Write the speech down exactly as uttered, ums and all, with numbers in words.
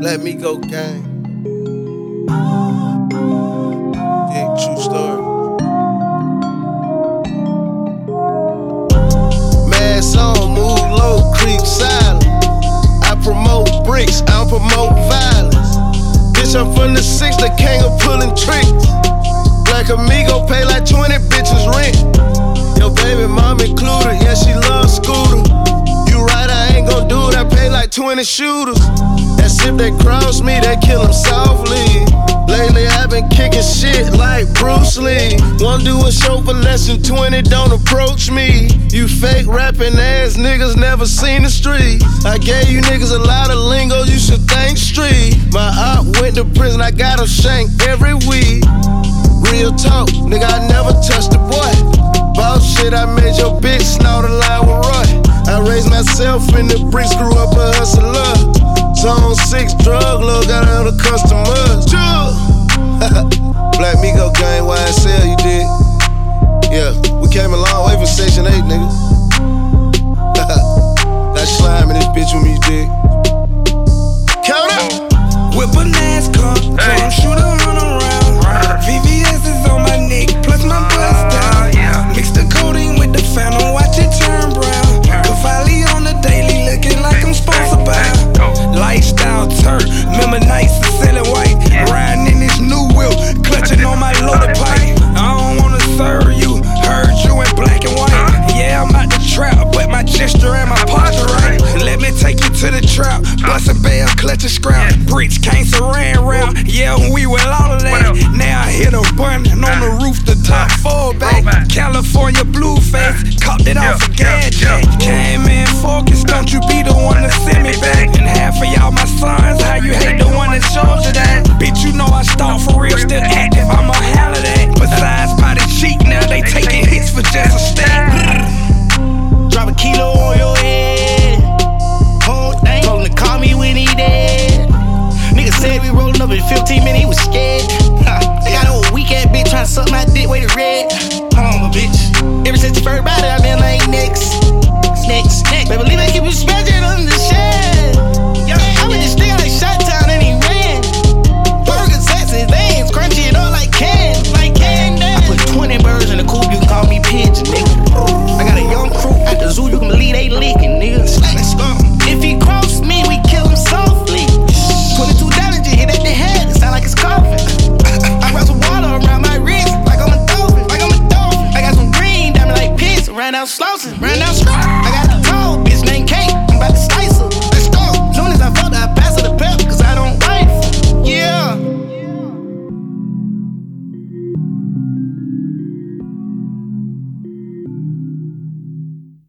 Black Migo gang. Yeah, true story. Mask on, move low, creep silent. I promote bricks, I don't promote violence. Bitch, I'm from the six, the king of pulling tricks. Black Amigo pay like twenty bitches rent. Your baby mom included, yeah, she loves scooter. You right, I ain't gon' do it, I pay like twenty shooters. That's if they cross me, they kill them softly. Lately I've been kicking shit like Bruce Lee. Won't do a show for less than twenty, don't approach me. You fake rapping ass niggas never seen the street. I gave you niggas a lot of lingo, you should thank street. My op went to prison, I got him shanked every week. Real talk, nigga, I never touched a boy. Boss shit, I made your bitch snort a line with Roy. I raised myself in the bricks, grew up a hustler. Zone six, drug lord, got all the customers. Black Migo gang, Y S L, you dig? Yeah, we came a long way from Section eight, nigga. That slime in this bitch with me, you dig? Count up! Whip a NASCAR, hey. Don't shoot a run around. V V S is on my neck, plus my bust down. Mix the codeine with the phantom, watch it turn brown. Cavalli on the daily, looking like I'm sponsored by Lifestyle turn, remember nights of selling white. Riding in this new wheel, clutching on my loaded pipe. I don't wanna serve you, heard you in black and white. Yeah, I'm out the trap, but my gesture and my posture right. Let me take you to the trap, bustin' bail, clutching scrap. Bricks came saran wrap, yeah, we with all of that. Now I hit a button on the roof, the top fall back. California blue face, copped it off a gadget. Came in